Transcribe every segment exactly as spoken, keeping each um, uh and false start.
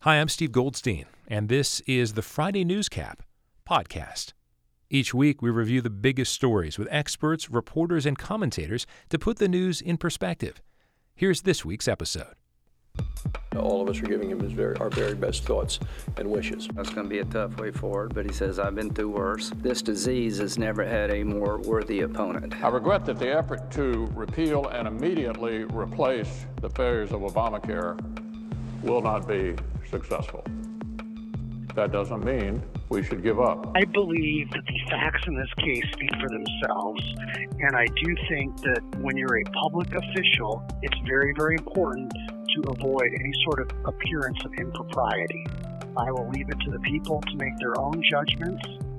Hi, I'm Steve Goldstein, and this is the Friday Newscap podcast. Each week, we review the biggest stories with experts, reporters, and commentators to put the news in perspective. Here's this week's episode. All of us are giving him his very, our very best thoughts and wishes. That's going to be a tough way forward, but he says, I've been through worse. This disease has never had a more worthy opponent. I regret that the effort to repeal and immediately replace the failures of Obamacare will not be successful. That doesn't mean we should give up. I believe that the facts in this case speak for themselves, and I do think that when you're a public official, it's very, very important to avoid any sort of appearance of impropriety. I will leave it to the people to make their own judgments.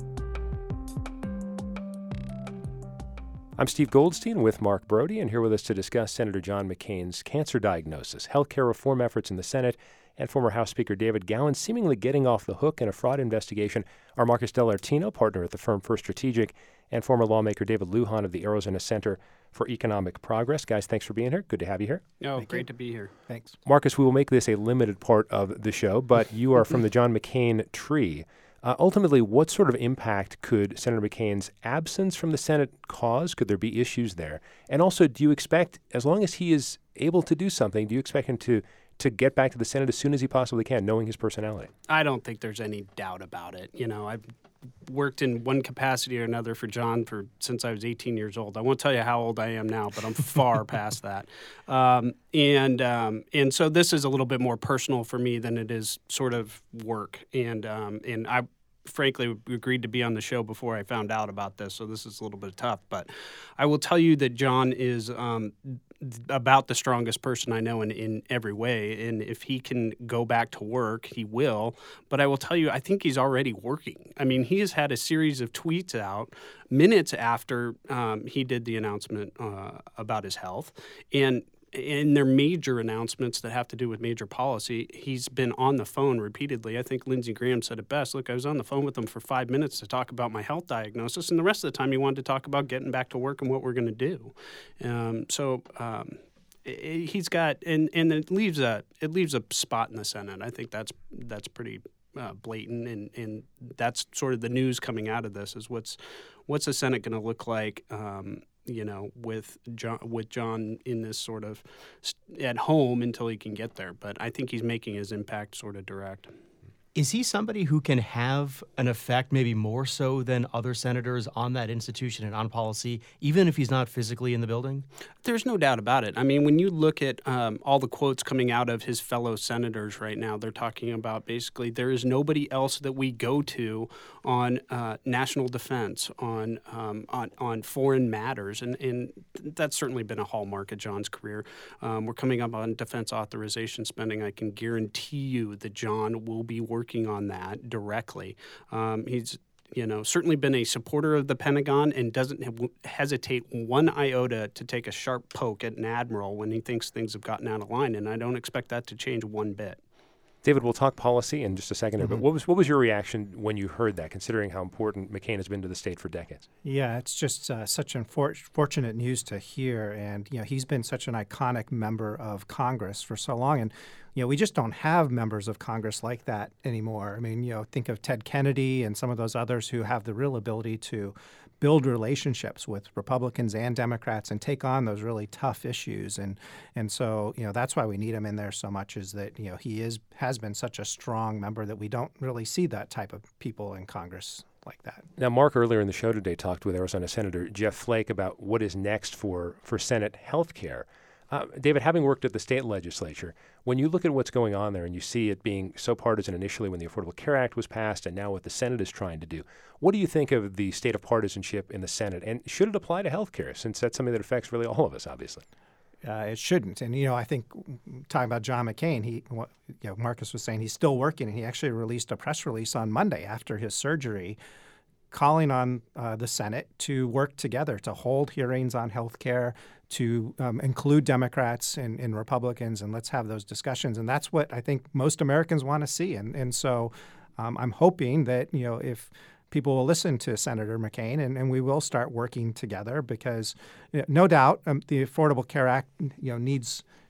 I'm Steve Goldstein with Mark Brody, and here with us to discuss Senator John McCain's cancer diagnosis, healthcare reform efforts in the Senate, and former House Speaker David Gowan seemingly getting off the hook in a fraud investigation are Marcus Dellartino, partner at the firm First Strategic, and former lawmaker David Lujan of the Arizona Center for Economic Progress. Guys, thanks for being here. Good to have you here. Oh, Thank great you. to be here. Thanks. Marcus, we will make this a limited part of the show, but you are from the John McCain tree. Uh, ultimately, what sort of impact could Senator McCain's absence from the Senate cause? Could there be issues there? And also, do you expect, as long as he is able to do something, do you expect him to to get back to the Senate as soon as he possibly can, knowing his personality? I don't think there's any doubt about it. You know, I've worked in one capacity or another for John for since I was eighteen years old. I won't tell you how old I am now, but I'm far past that. Um, and um, and so this is a little bit more personal for me than it is sort of work. And um, and I frankly agreed to be on the show before I found out about this, so this is a little bit tough. But I will tell you that John is um, about the strongest person I know in, in every way. And if he can go back to work, he will. But I will tell you, I think he's already working. I mean, he has had a series of tweets out minutes after um, he did the announcement uh, about his health. And in their major announcements that have to do with major policy, he's been on the phone repeatedly. I think Lindsey Graham said it best. Look, I was on the phone with him for five minutes to talk about my health diagnosis, and the rest of the time he wanted to talk about getting back to work and what we're going to do. Um, so um, it, he's got, and, and it leaves a it leaves a spot in the Senate. I think that's that's pretty uh, blatant, and, and that's sort of the news coming out of this is what's what's the Senate going to look like. Um, you know, with John, with John in this sort of st- at home until he can get there. But I think he's making his impact sort of direct. Is he somebody who can have an effect, maybe more so than other senators, on that institution and on policy, even if he's not physically in the building? There's no doubt about it. I mean, when you look at um, all the quotes coming out of his fellow senators right now, they're talking about basically there is nobody else that we go to on uh, national defense, on um, on on foreign matters, and, and that's certainly been a hallmark of John's career. Um, we're coming up on defense authorization spending. I can guarantee you that John will be working on that directly. Um, he's, you know, certainly been a supporter of the Pentagon and doesn't have, hesitate one iota to take a sharp poke at an admiral when he thinks things have gotten out of line, and I don't expect that to change one bit. David, we'll talk policy in just a second, mm-hmm. but what was what was your reaction when you heard that, considering how important McCain has been to the state for decades? Yeah, it's just uh, such unfortunate news to hear, and you know he's been such an iconic member of Congress for so long, and you know we just don't have members of Congress like that anymore. I mean, you know, think of Ted Kennedy and some of those others who have the real ability to build relationships with Republicans and Democrats and take on those really tough issues. And and so, you know, that's why we need him in there so much, is that, you know, he is has been such a strong member that we don't really see that type of people in Congress like that. Now, Mark earlier in the show today talked with Arizona Senator Jeff Flake about what is next for, for Senate health care. Uh, David, having worked at the state legislature, when you look at what's going on there and you see it being so partisan initially when the Affordable Care Act was passed and now what the Senate is trying to do, what do you think of the state of partisanship in the Senate? And should it apply to health care, since that's something that affects really all of us, obviously? Uh, it shouldn't. And, you know, I think talking about John McCain, he, you know, Marcus was saying he's still working, and he actually released a press release on Monday after his surgery calling on uh, the Senate to work together to hold hearings on health care, to um, include Democrats and, and Republicans, and let's have those discussions. And that's what I think most Americans want to see. And and so um, I'm hoping that, you know, if people will listen to Senator McCain, and, and we will start working together, because you know, no doubt um, the Affordable Care Act, you know, needs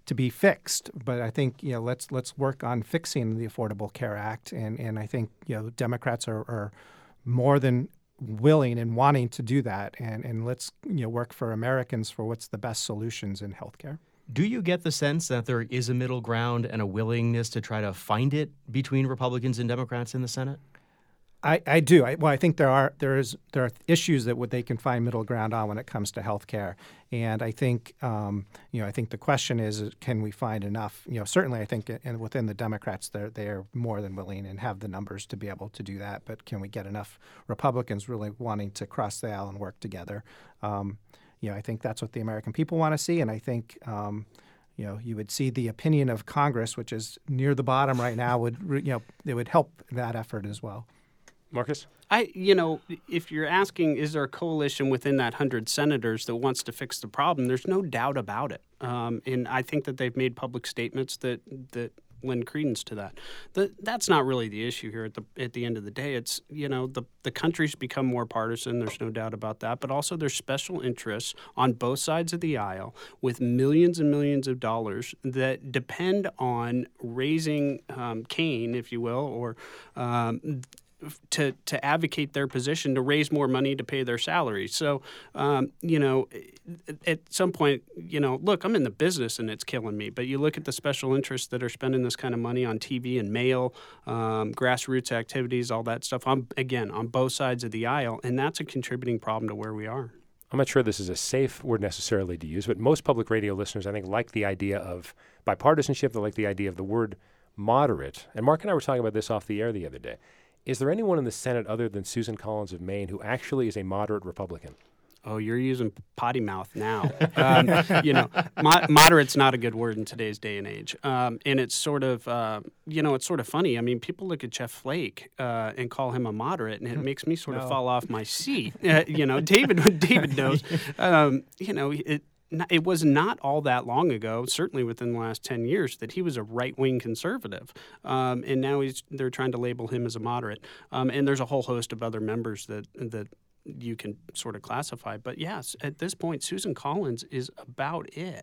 to be fixed. But I think you know let's let's work on fixing the Affordable Care Act, and and I think you know Democrats are, are more than willing and wanting to do that, and and let's you know work for Americans for what's the best solutions in healthcare. Do you get the sense that there is a middle ground and a willingness to try to find it between Republicans and Democrats in the Senate? I, I do. I, well, I think there are there is there are issues that would they can find middle ground on when it comes to health care, and I think um, you know I think the question is, is can we find enough? You know, certainly I think and within the Democrats they're they are more than willing and have the numbers to be able to do that. But can we get enough Republicans really wanting to cross the aisle and work together? Um, you know, I think that's what the American people want to see, and I think. Um, You know, you would see the opinion of Congress, which is near the bottom right now, would you know it would help that effort as well. Marcus? I, you know, if you're asking, is there a coalition within that hundred senators that wants to fix the problem? There's no doubt about it, um, and I think that they've made public statements that that lend credence to that. The, that's not really the issue here. At the at the end of the day, it's you know the the country's become more partisan. There's no doubt about that. But also, there's special interests on both sides of the aisle with millions and millions of dollars that depend on raising um, Cain, if you will, or um, to to advocate their position to raise more money to pay their salaries. So, um, you know, at some point, you know, look, I'm in the business and it's killing me. But you look at the special interests that are spending this kind of money on T V and mail, um, grassroots activities, all that stuff. I'm again on both sides of the aisle, and that's a contributing problem to where we are. I'm not sure this is a safe word necessarily to use, but most public radio listeners, I think, like the idea of bipartisanship. They like the idea of the word moderate. And Mark and I were talking about this off the air the other day. Is there anyone in the Senate other than Susan Collins of Maine who actually is a moderate Republican? Oh, you're using potty mouth now. um, you know, mo- moderate's not a good word in today's day and age. Um, and it's sort of, uh, you know, it's sort of funny. I mean, people look at Jeff Flake uh, and call him a moderate, and it makes me sort no. of fall off my seat. Uh, you know, David David knows. Um, you know, it. It was not all that long ago, certainly within the last ten years, that he was a right-wing conservative, um, and now he's they're trying to label him as a moderate. Um, and there's a whole host of other members that that you can sort of classify. But yes, at this point, Susan Collins is about it.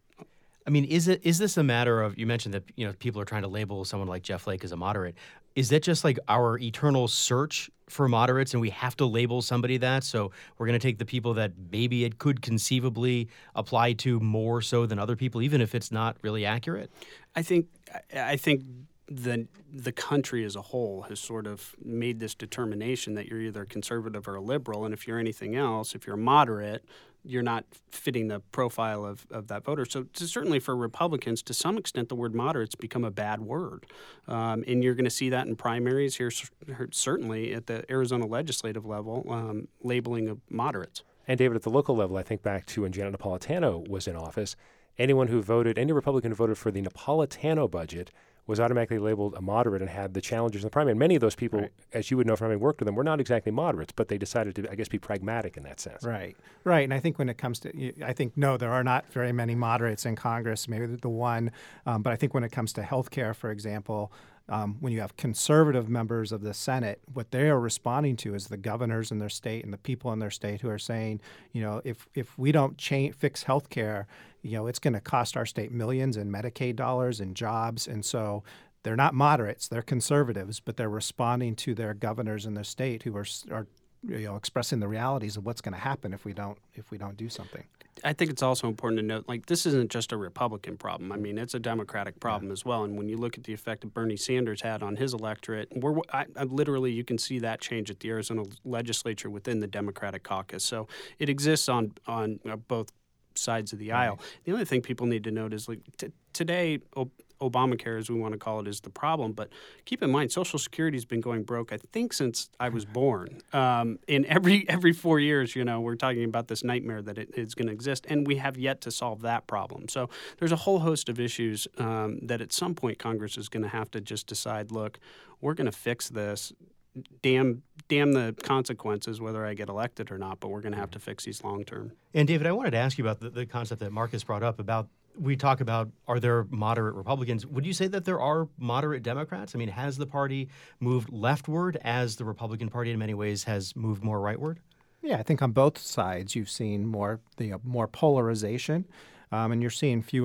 I mean, is it is this a matter of, you mentioned that, you know, people are trying to label someone like Jeff Flake as a moderate. Is that just like our eternal search for moderates and we have to label somebody that? So we're going to take the people that maybe it could conceivably apply to more so than other people, even if it's not really accurate? I think I think the the country as a whole has sort of made this determination that you're either a conservative or a liberal, and if you're anything else, if you're a moderate, you're not fitting the profile of, of that voter. So to, certainly for Republicans, to some extent, the word moderate's become a bad word. Um, and you're going to see that in primaries here, certainly at the Arizona legislative level, um, labeling of moderates. And David, at the local level, I think back to when Janet Napolitano was in office, anyone who voted, any Republican who voted for the Napolitano budget was automatically labeled a moderate and had the challenges in the primary. And many of those people, right, as you would know from having worked with them, were not exactly moderates, but they decided to, I guess, be pragmatic in that sense. Right, right. And I think when it comes to, I think, no, there are not very many moderates in Congress, maybe the one. Um, but I think when it comes to health care, for example, um, when you have conservative members of the Senate, what they are responding to is the governors in their state and the people in their state who are saying, you know, if, if we don't change, fix health care, you know, it's going to cost our state millions in Medicaid dollars and jobs. And so they're not moderates, they're conservatives, but they're responding to their governors in their state who are, are you know, expressing the realities of what's going to happen if we don't if we don't do something. I think it's also important to note, like, this isn't just a Republican problem. I mean, it's a Democratic problem yeah. as well. And when you look at the effect that Bernie Sanders had on his electorate, we're, I, I literally, you can see that change at the Arizona legislature within the Democratic caucus. So it exists on on uh, both sides of the aisle. Right. The other thing people need to note is, like, t- today, o- Obamacare, as we want to call it, is the problem. But keep in mind, Social Security has been going broke, I think, since I was born. Um, and every every four years, you know, we're talking about this nightmare that it is going to exist, and we have yet to solve that problem. So there's a whole host of issues um, that at some point Congress is going to have to just decide, look, we're going to fix this. Damn, damn the consequences, whether I get elected or not, but we're going to have to fix these long term. And David, I wanted to ask you about the, the concept that Marcus brought up about, we talk about, are there moderate Republicans? Would you say that there are moderate Democrats? I mean, has the party moved leftward as the Republican Party in many ways has moved more rightward? Yeah, I think on both sides you've seen more the you know, more polarization, um, and you're seeing fewer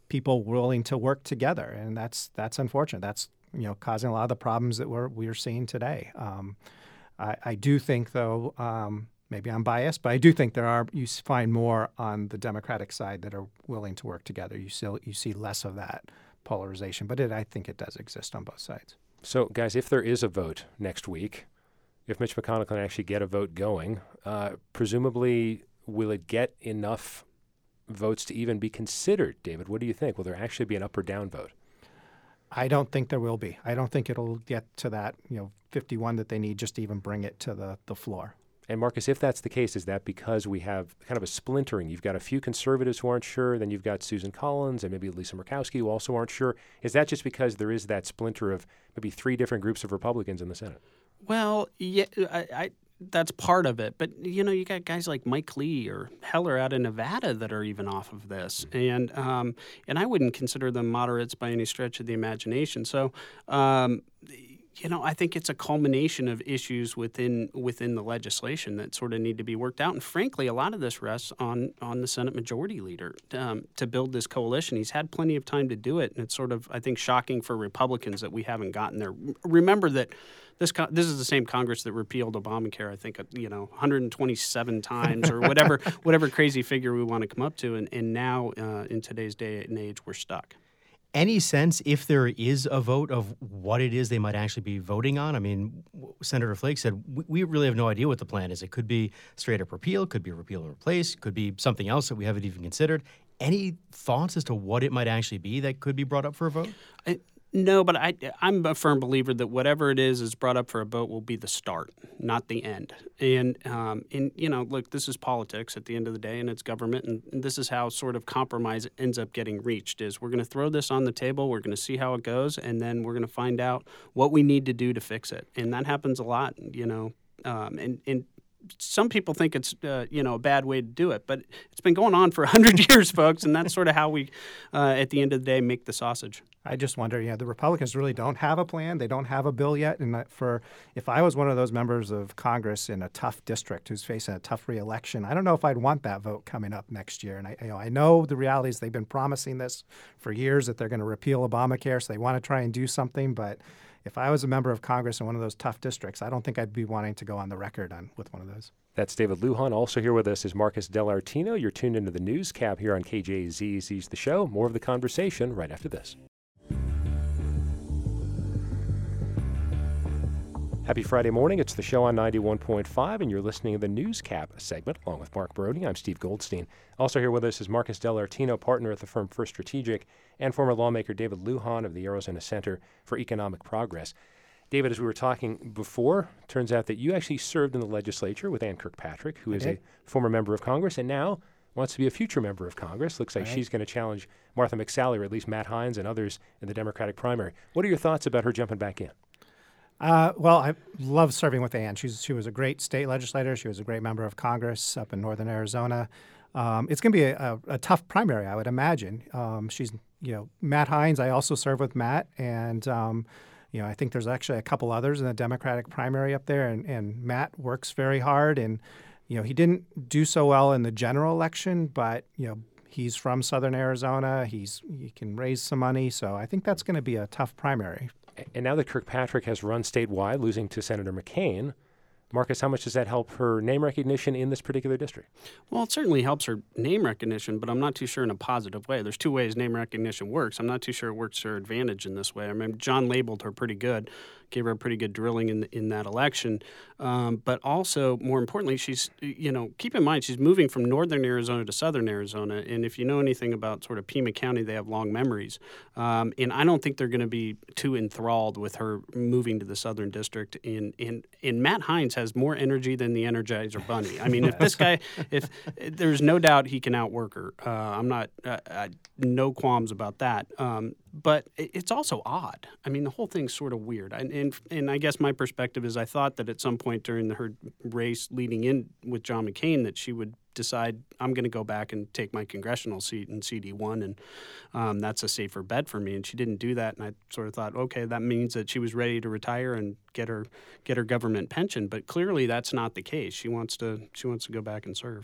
people willing to work together, and that's that's unfortunate. That's you know causing a lot of the problems that we're we're seeing today. Um, I, I do think, though, um, maybe I'm biased, but I do think there are you find more on the Democratic side that are willing to work together. You see you see less of that polarization, but it, I think it does exist on both sides. So, guys, if there is a vote next week, if Mitch McConnell can actually get a vote going, uh, presumably will it get enough votes to even be considered? David, what do you think? Will there actually be an up or down vote? I don't think there will be. I don't think it'll get to that, you know, fifty-one that they need just to even bring it to the, the floor. And Marcus, if that's the case, is that because we have kind of a splintering? You've got a few conservatives who aren't sure, then you've got Susan Collins and maybe Lisa Murkowski who also aren't sure. Is that just because there is that splinter of maybe three different groups of Republicans in the Senate? Well, yeah, I, I that's part of it. But, you know, you got guys like Mike Lee or Heller out in Nevada that are even off of this. And um, and I wouldn't consider them moderates by any stretch of the imagination. So, um, you know, I think it's a culmination of issues within within the legislation that sort of need to be worked out. And frankly, a lot of this rests on on the Senate Majority Leader um, to build this coalition. He's had plenty of time to do it, and it's sort of, I think, shocking for Republicans that we haven't gotten there. Remember that this con- this is the same Congress that repealed Obamacare, I think, you know, one hundred twenty-seven times or whatever whatever crazy figure we want to come up to. And, and now, uh, in today's day and age, we're stuck. Any sense if there is a vote of what it is they might actually be voting on? I mean, Senator Flake said, we, we really have no idea what the plan is. It could be straight up repeal, could be repeal and replace, could be something else that we haven't even considered. Any thoughts as to what it might actually be that could be brought up for a vote? I, no, but I, I'm a firm believer that whatever it is is brought up for a vote will be the start, not the end. And, um, and you know, look, this is politics at the end of the day, and it's government, and, and this is how sort of compromise ends up getting reached, is we're going to throw this on the table, we're going to see how it goes, and then we're going to find out what we need to do to fix it. And that happens a lot, you know, um, and, and some people think it's, uh, you know, a bad way to do it, but it's been going on for one hundred years, folks, and that's sort of how we, uh, at the end of the day, make the sausage. I just wonder, you know, the Republicans really don't have a plan. They don't have a bill yet. And for if I was one of those members of Congress in a tough district who's facing a tough reelection, I don't know if I'd want that vote coming up next year. And I, you know, I know the reality is they've been promising this for years, that they're going to repeal Obamacare, so they want to try and do something. But if I was a member of Congress in one of those tough districts, I don't think I'd be wanting to go on the record on with one of those. That's David Lujan. Also here with us is Marcus Dellartino. You're tuned into the Newscap here on K J Z Z's The Show. More of the conversation right after this. Happy Friday morning. It's The Show on ninety-one point five, and you're listening to the Newscap segment along with Mark Brody. I'm Steve Goldstein. Also here with us is Marcus Dellartino, partner at the firm First Strategic, and former lawmaker David Lujan of the Arizona Center for Economic Progress. David, as we were talking before, turns out that you actually served in the legislature with Ann Kirkpatrick, who is a former member of Congress and now wants to be a future member of Congress. Looks like right. She's going to challenge Martha McSally, or at least Matt Hines and others in the Democratic primary. What are your thoughts about her jumping back in? Uh, well, I love serving with Ann. She's, she was a great state legislator. She was a great member of Congress up in northern Arizona. Um, it's going to be a, a, a tough primary, I would imagine. Um, she's, you know, Matt Hines. I also serve with Matt, and um, you know, I think there's actually a couple others in the Democratic primary up there, and, and Matt works very hard. And you know, he didn't do so well in the general election, but you know, he's from southern Arizona. He's he can raise some money, so I think that's going to be a tough primary. And now that Kirkpatrick has run statewide, losing to Senator McCain, Marcus, how much does that help her name recognition in this particular district? Well, it certainly helps her name recognition, but I'm not too sure in a positive way. There's two ways name recognition works. I'm not too sure it works to her advantage in this way. I mean, John labeled her pretty good, gave her a pretty good drilling in in that election. Um, but also, more importantly, she's, you know, keep in mind, she's moving from northern Arizona to southern Arizona. And if you know anything about sort of Pima County, they have long memories. Um, and I don't think they're going to be too enthralled with her moving to the southern district. And, and, and Matt Hines has more energy than the Energizer Bunny. I mean, if this guy, if there's no doubt he can outwork her. Uh, I'm not, uh, I, no qualms about that. Um, but it's also odd. I mean, the whole thing's sort of weird. And, and and I guess my perspective is I thought that at some point during the, her race leading in with John McCain that she would decide, I'm going to go back and take my congressional seat in C D one, and um, that's a safer bet for me. And she didn't do that, and I sort of thought, okay, that means that she was ready to retire and get her get her government pension. But clearly, that's not the case. She wants to she wants to go back and serve.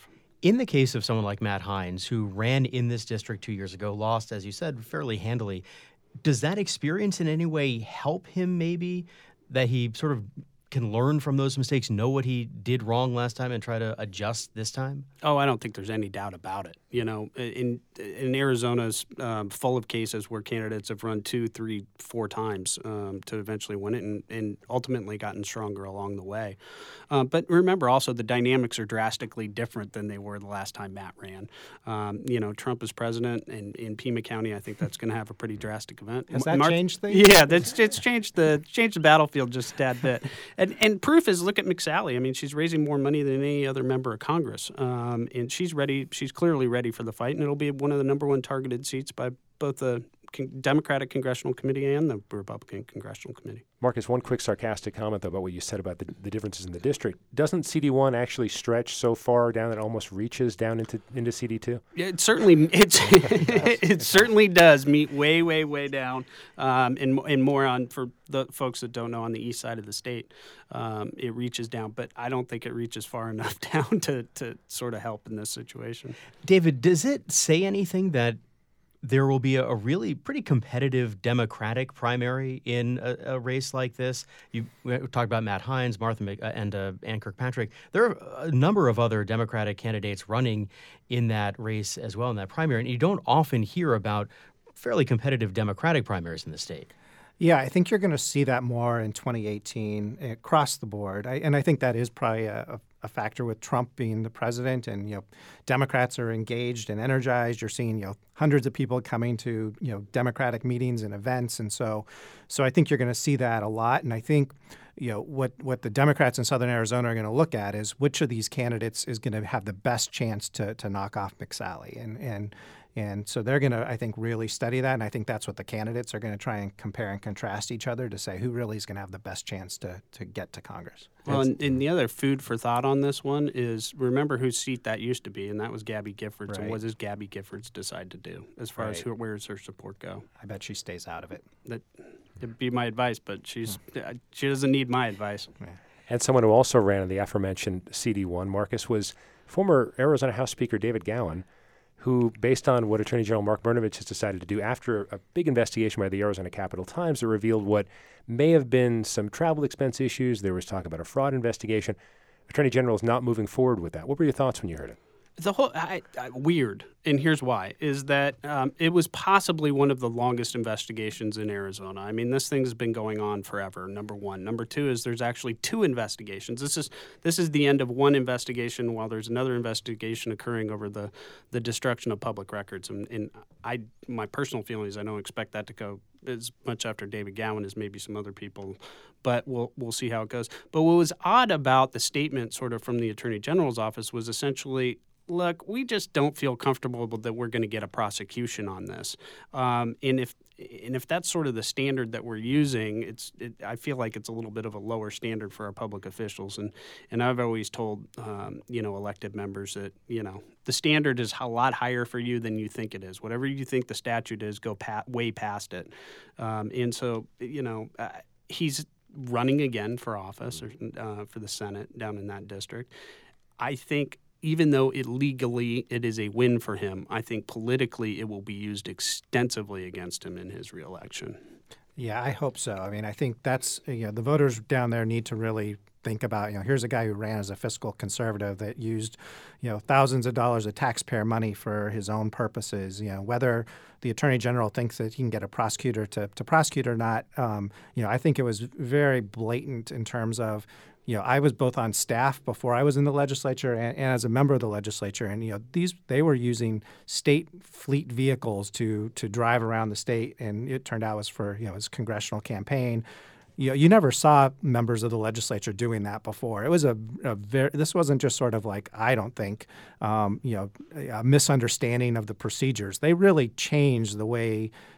In the case of someone like Matt Hines, who ran in this district two years ago, lost, as you said, fairly handily, does that experience in any way help him maybe, that he sort of can learn from those mistakes, know what he did wrong last time and try to adjust this time? Oh, I don't think there's any doubt about it. You know, in in Arizona's um, full of cases where candidates have run two, three, four times um, to eventually win it, and, and ultimately gotten stronger along the way. Uh, but remember also the dynamics are drastically different than they were the last time Matt ran. Um, you know, Trump is president, and in Pima County, I think that's going to have a pretty drastic event. Has that Mar- changed things? Yeah, that's it's changed the changed the battlefield just a tad bit. And and proof is, look at McSally. I mean, she's raising more money than any other member of Congress, um, and she's ready. She's clearly ready for the fight, and it'll be one of the number one targeted seats by both the con- Democratic Congressional Committee and the Republican Congressional Committee. Marcus, one quick sarcastic comment though, about what you said about the, the differences in the district. Doesn't C D one actually stretch so far down that it almost reaches down into into C D two? Yeah, it certainly it's, it, it certainly does meet way way way down, um, and and more on for the folks that don't know, on the east side of the state, um, it reaches down, but I don't think it reaches far enough down to to sort of help in this situation. David, does it say anything that there will be a, a really pretty competitive Democratic primary in a, a race like this? You we talked about Matt Hines, Martha Mc, uh, and uh, Ann Kirkpatrick. There are a number of other Democratic candidates running in that race as well, in that primary, and you don't often hear about fairly competitive Democratic primaries in the state. Yeah, I think you're going to see that more in twenty eighteen across the board. I, and I think that is probably a, a factor with Trump being the president, and, you know, Democrats are engaged and energized. You're seeing, you know, hundreds of people coming to, you know, Democratic meetings and events. And so so I think you're going to see that a lot. And I think, you know, what, what the Democrats in Southern Arizona are going to look at is which of these candidates is going to have the best chance to to knock off McSally. And and And so they're going to, I think, really study that. And I think that's what the candidates are going to try and compare and contrast each other to say who really is going to have the best chance to, to get to Congress. Well, and, and the other food for thought on this one is, remember whose seat that used to be, and that was Gabby Giffords. Right. And what does Gabby Giffords decide to do as far Right. as who, where does her support go? I bet she stays out of it. That would be my advice, but she's hmm. she doesn't need my advice. Yeah. And someone who also ran in the aforementioned C D one, Marcus, was former Arizona House Speaker David Gowan, who, based on what Attorney General Mark Brnovich has decided to do after a big investigation by the Arizona Capitol Times that revealed what may have been some travel expense issues. There was talk about a fraud investigation. Attorney General is not moving forward with that. What were your thoughts when you heard it? The whole I, I, weird, and here's why: is that um, it was possibly one of the longest investigations in Arizona. I mean, this thing's been going on forever. Number one. Number two is there's actually two investigations. This is this is the end of one investigation, while there's another investigation occurring over the, the destruction of public records. And, and I, my personal feeling is I don't expect that to go as much after David Gowan as maybe some other people, but we'll we'll see how it goes. But what was odd about the statement, sort of from the Attorney General's office, was essentially, look, we just don't feel comfortable that we're going to get a prosecution on this. Um, and if and if that's sort of the standard that we're using, it's it, I feel like it's a little bit of a lower standard for our public officials. And and I've always told um, you know elected members that you know the standard is a lot higher for you than you think it is. Whatever you think the statute is, go pa- way past it. Um, and so you know uh, he's running again for office or uh, for the Senate down in that district. I think, even though it legally it is a win for him, I think politically it will be used extensively against him in his reelection. Yeah, I hope so. I mean, I think that's, you know, the voters down there need to really think about, you know, here's a guy who ran as a fiscal conservative that used, you know, thousands of dollars of taxpayer money for his own purposes. You know, whether the Attorney General thinks that he can get a prosecutor to, to prosecute or not, um, you know, I think it was very blatant in terms of, you know, I was both on staff before I was in the legislature and, and as a member of the legislature, and you know, these they were using state fleet vehicles to to drive around the state, and it turned out it was for you know his congressional campaign. You know, you never saw members of the legislature doing that before. It was a, a very this wasn't just sort of like I don't think, um, you know, a misunderstanding of the procedures. They really changed the way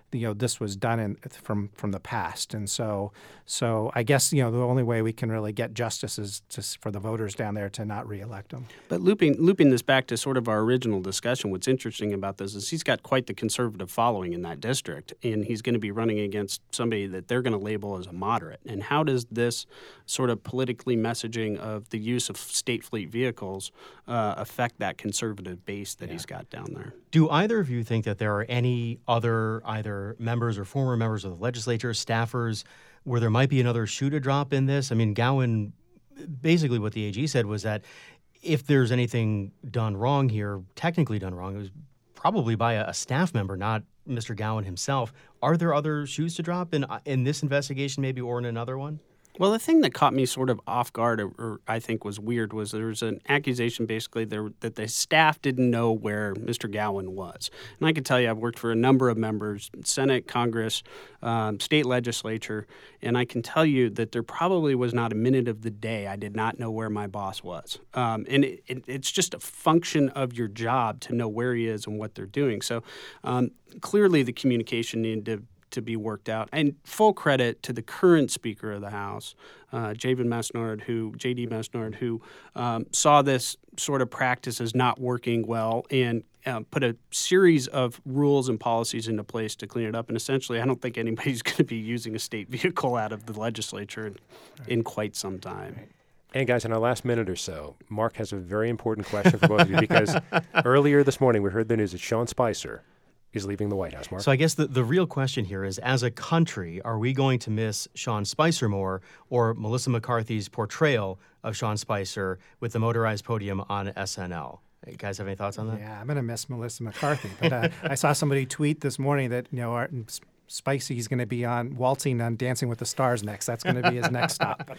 you know, this was done in, from from the past. And so, so I guess, you know, the only way we can really get justice is to, for the voters down there to not reelect him. But looping looping this back to sort of our original discussion, what's interesting about this is he's got quite the conservative following in that district, and he's going to be running against somebody that they're going to label as a moderate. And how does this sort of politically messaging of the use of state fleet vehicles uh, affect that conservative base that yeah. he's got down there? Do either of you think that there are any other either members or former members of the legislature, staffers, where there might be another shoe to drop in this? I mean, Gowan, basically what the A G said was that if there's anything done wrong here, technically done wrong, it was probably by a, a staff member, not Mister Gowan himself. Are there other shoes to drop in in this investigation maybe or in another one? Well, the thing that caught me sort of off guard, or, or I think was weird, was there was an accusation basically there that the staff didn't know where Mister Gowan was. And I can tell you, I've worked for a number of members, Senate, Congress, um, state legislature, and I can tell you that there probably was not a minute of the day I did not know where my boss was. Um, and it, it, it's just a function of your job to know where he is and what they're doing. So um, clearly the communication needed to to be worked out. And full credit to the current Speaker of the House, uh, Javid Mesnard, who J D Mesnard, who um, saw this sort of practice as not working well and uh, put a series of rules and policies into place to clean it up. And essentially, I don't think anybody's going to be using a state vehicle out of the legislature in, right. in quite some time. Right. And guys, in our last minute or so, Mark has a very important question for both of you because earlier this morning we heard the news that Sean Spicer is leaving the White House, Mark. So I guess the, the real question here is, as a country, are we going to miss Sean Spicer more or Melissa McCarthy's portrayal of Sean Spicer with the motorized podium on S N L? You guys have any thoughts on that? Yeah, I'm going to miss Melissa McCarthy. But uh, I saw somebody tweet this morning that, you know, our, Spicy's going to be on waltzing on Dancing with the Stars next. That's going to be his next stop.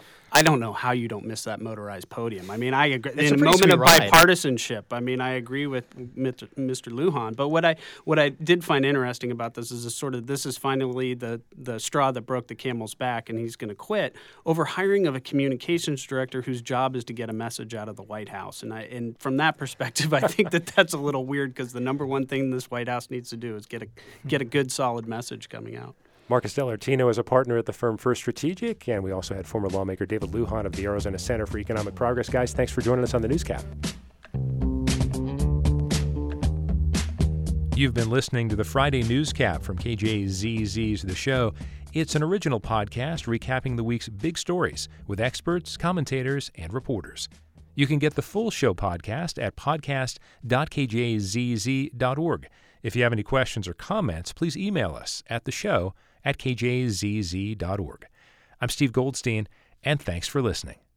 I don't know how you don't miss that motorized podium. I mean, I agree. It's in a a moment of ride. bipartisanship, I mean, I agree with Mister Lujan. But what I what I did find interesting about this is a sort of this is finally the the straw that broke the camel's back, and he's going to quit over hiring of a communications director whose job is to get a message out of the White House. And I and from that perspective, I think that that's a little weird because the number one thing this White House needs to do is get a get a good, solid message coming out. Marcus Dellartino is a partner at the firm First Strategic, and we also had former lawmaker David Lujan of the Arizona Center for Economic Progress. Guys, thanks for joining us on the Newscap. You've been listening to the Friday Newscap from K J Z Z's The Show. It's an original podcast recapping the week's big stories with experts, commentators, and reporters. You can get the full show podcast at podcast dot k j z z dot org. If you have any questions or comments, please email us at the show at k j z z dot org. I'm Steve Goldstein, and thanks for listening.